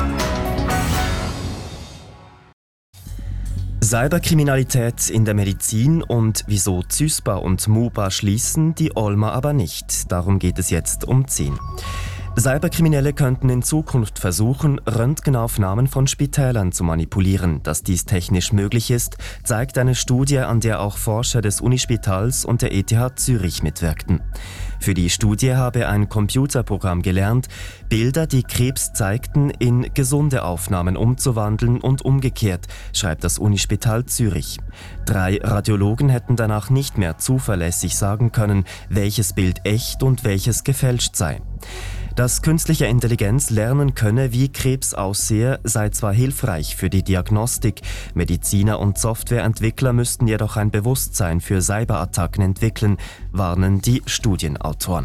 Cyberkriminalität in der Medizin und wieso CISPA und MUBA schließen, die Olma aber nicht. Darum geht es jetzt um 10. Cyberkriminelle könnten in Zukunft versuchen, Röntgenaufnahmen von Spitälern zu manipulieren. Dass dies technisch möglich ist, zeigt eine Studie, an der auch Forscher des Unispitals und der ETH Zürich mitwirkten. Für die Studie habe ein Computerprogramm gelernt, Bilder, die Krebs zeigten, in gesunde Aufnahmen umzuwandeln und umgekehrt, schreibt das Unispital Zürich. 3 Radiologen hätten danach nicht mehr zuverlässig sagen können, welches Bild echt und welches gefälscht sei. Dass künstliche Intelligenz lernen könne, wie Krebs aussehe, sei zwar hilfreich für die Diagnostik, Mediziner und Softwareentwickler müssten jedoch ein Bewusstsein für Cyberattacken entwickeln, warnen die Studienautoren.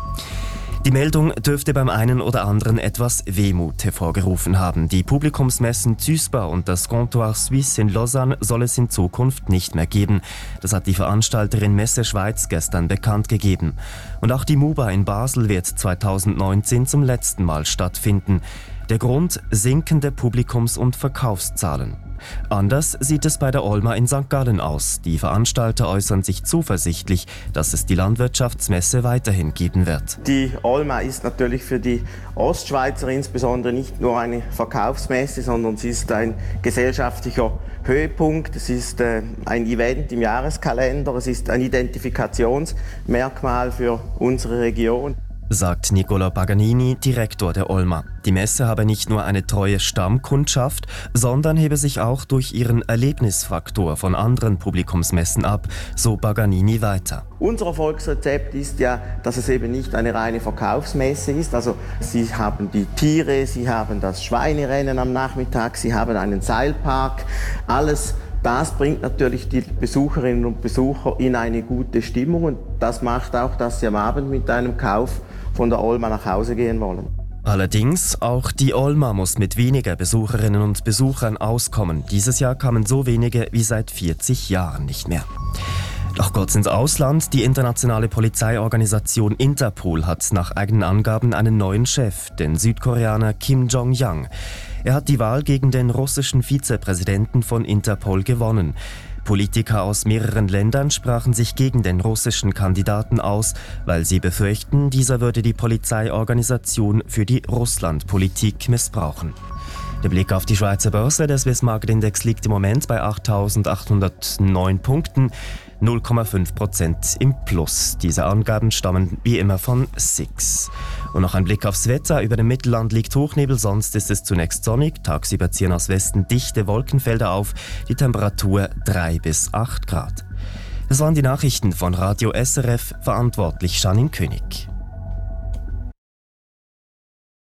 Die Meldung dürfte beim einen oder anderen etwas Wehmut hervorgerufen haben. Die Publikumsmessen CISPA und das Comptoir Suisse in Lausanne soll es in Zukunft nicht mehr geben. Das hat die Veranstalterin Messe Schweiz gestern bekannt gegeben. Und auch die MUBA in Basel wird 2019 zum letzten Mal stattfinden. Der Grund: sinkende Publikums- und Verkaufszahlen. Anders sieht es bei der Olma in St. Gallen aus. Die Veranstalter äußern sich zuversichtlich, dass es die Landwirtschaftsmesse weiterhin geben wird. Die Olma ist natürlich für die Ostschweizer insbesondere nicht nur eine Verkaufsmesse, sondern sie ist ein gesellschaftlicher Höhepunkt. Es ist ein Event im Jahreskalender. Es ist ein Identifikationsmerkmal für unsere Region, sagt Nicola Paganini, Direktor der Olma. Die Messe habe nicht nur eine treue Stammkundschaft, sondern hebe sich auch durch ihren Erlebnisfaktor von anderen Publikumsmessen ab, so Paganini weiter. Unser Erfolgsrezept ist ja, dass es eben nicht eine reine Verkaufsmesse ist. Also Sie haben die Tiere, Sie haben das Schweinerennen am Nachmittag, Sie haben einen Seilpark, alles. Das bringt natürlich die Besucherinnen und Besucher in eine gute Stimmung und das macht auch, dass sie am Abend mit einem Kauf von der Olma nach Hause gehen wollen. Allerdings, auch die Olma muss mit weniger Besucherinnen und Besuchern auskommen. Dieses Jahr kamen so wenige wie seit 40 Jahren nicht mehr. Doch kurz ins Ausland. Die internationale Polizeiorganisation Interpol hat nach eigenen Angaben einen neuen Chef, den Südkoreaner Kim Jong-yang. Er hat die Wahl gegen den russischen Vizepräsidenten von Interpol gewonnen. Politiker aus mehreren Ländern sprachen sich gegen den russischen Kandidaten aus, weil sie befürchten, dieser würde die Polizeiorganisation für die Russlandpolitik missbrauchen. Der Blick auf die Schweizer Börse. Der Swiss Market Index liegt im Moment bei 8.809 Punkten, 0,5% im Plus. Diese Angaben stammen wie immer von SIX. Und noch ein Blick aufs Wetter. Über dem Mittelland liegt Hochnebel, sonst ist es zunächst sonnig. Tagsüber ziehen aus Westen dichte Wolkenfelder auf. Die Temperatur 3 bis 8 Grad. Das waren die Nachrichten von Radio SRF, verantwortlich Janine König.